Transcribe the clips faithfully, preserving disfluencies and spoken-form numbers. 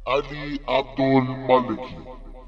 علی عبدالمالکی.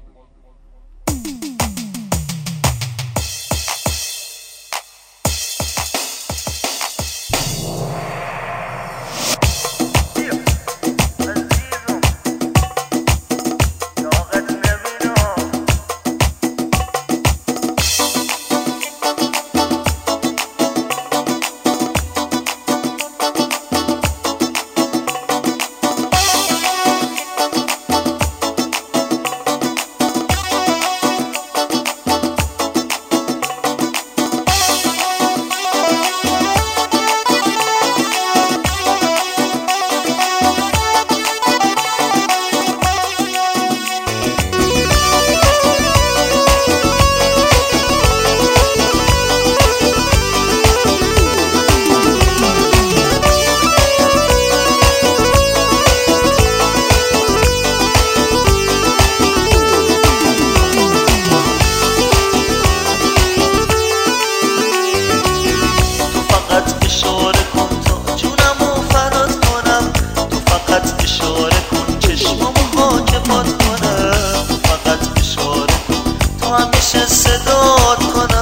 صدات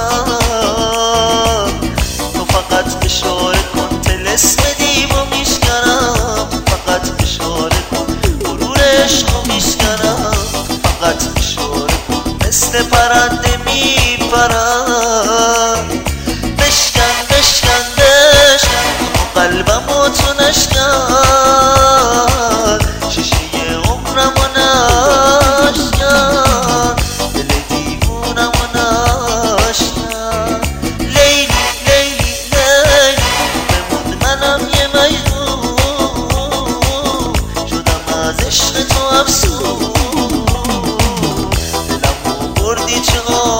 کنم تو فقط اشاره کن طلسم دیو میشکنم فقط اشاره کن غرور عشقو میشکنم فقط اشاره کن مثل پرنده میپرم بشکن بشکن بشکن قلبمو تو نشکن شیشه عمرمو نشکن عشق تو افسون دلمو بردی چه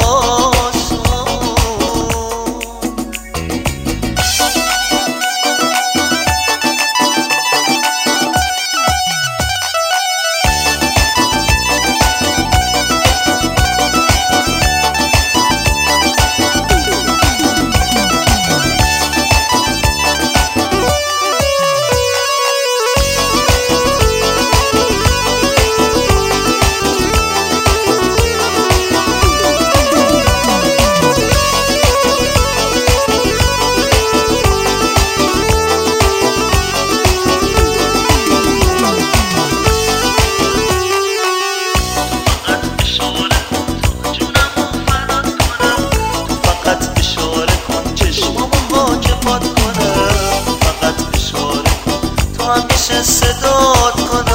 همیشه صدات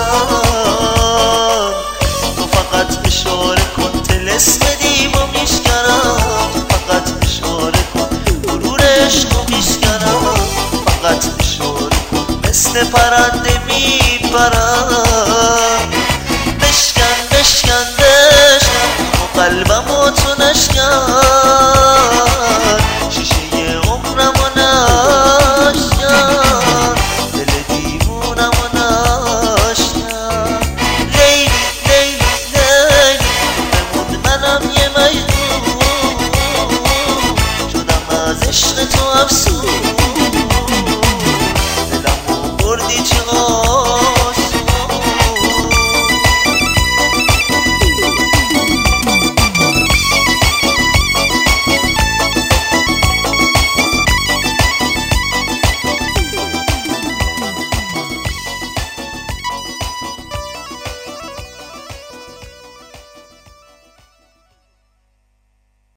کنم تو فقط اشاره کن طلسم دیو میشکنم فقط اشاره کن غرور عشقو میشکنم فقط اشاره کن مثل پرنده میپرم